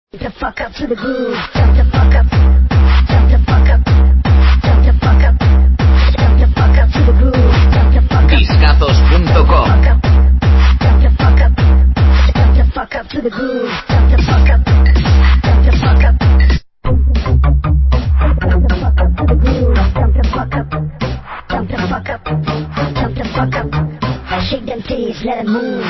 The fuck up to the groove, jump the fuck up, jump the fuck up, jump the fuck up, jump the fuck up to the groove, jump the fuck up. Discazos.com. Jump the fuck up, jump the fuck up to the groove, jump the fuck up, jump the fuck up, jump the fuck up to the groove, jump the fuck up, jump the fuck up, jump the fuck up. Shake them titties, let it move.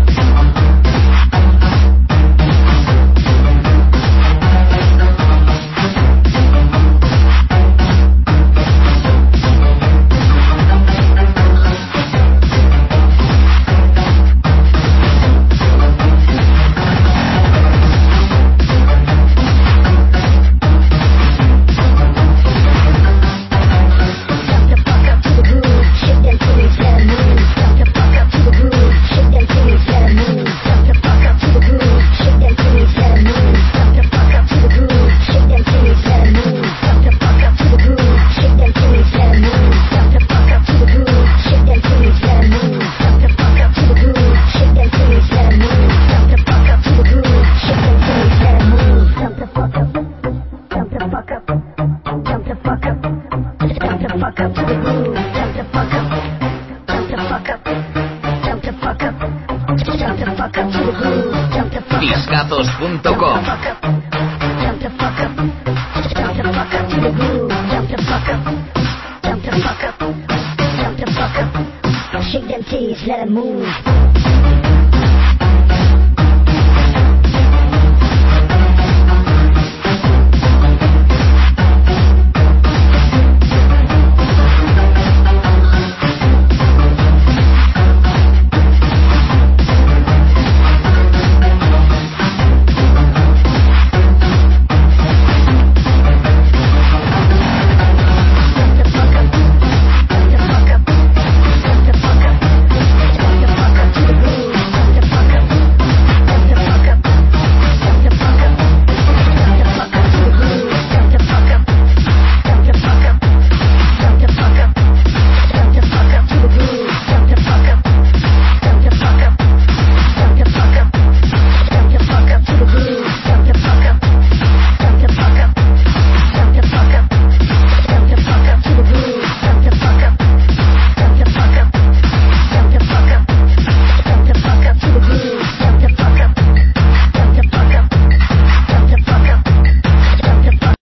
Discazos.com. Shake them titties, let it move.